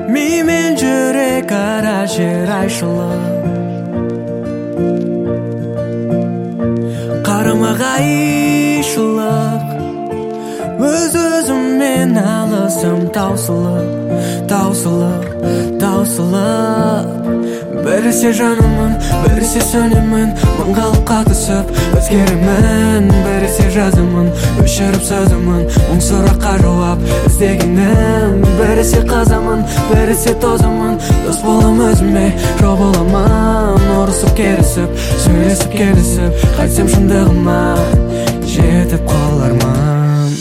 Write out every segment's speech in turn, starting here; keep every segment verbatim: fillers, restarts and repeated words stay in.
Ми мен жүрек ара жер айшылы Қарама-қайшылық Өз-өзіммен алысым таусылып Таусылып, таусылып Біресе жанымын, біресе сөнемін Мың қалыпқа түсіп өзгеремін Біресе жазымын, өшіріп сөзімін Мың сұраққа жауап іздегенім Біресе қазамын, біресе тозымын Дос болам өзіме, жау боламын Ұрысып керісіп, сөйлесіп келісіп Қайтсем шындығыма жетіп қалармын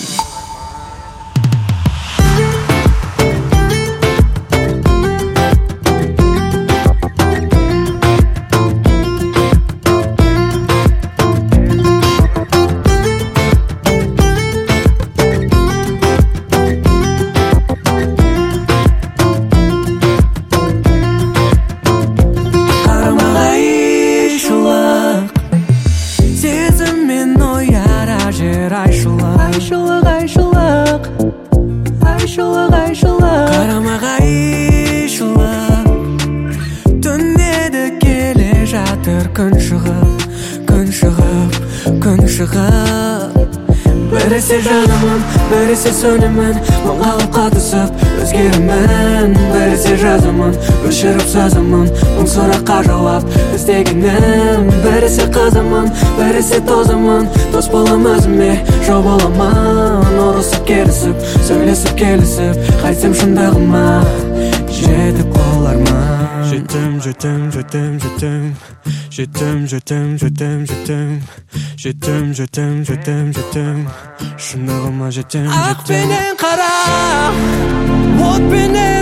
Айшылық, айшылық, айшылық, айшылық Қарама-қайшылық Түнеді келе жатыр күн шығып, күн шығып, күн шығып Біресе жанымын, біресе сөнемін Мың қалыпқа түсіп өзгеремін Біресе жазымын, өшіріп сөзімін Мың сұраққа жауап іздегенім Біресе қызымын, біресе тозымын Дос болам өзіме, жау боламын Ұрысып керісіп, сөйлесіп келісіп Қайтсем шындығыма жетіп қалармын Жетім, жетім, жетім, жетім Жетім, жетім, жетім, жетім Жетім, жетім, жетім, жетім Шындығыма жетім, жетім Ақ пенен қара, от пенен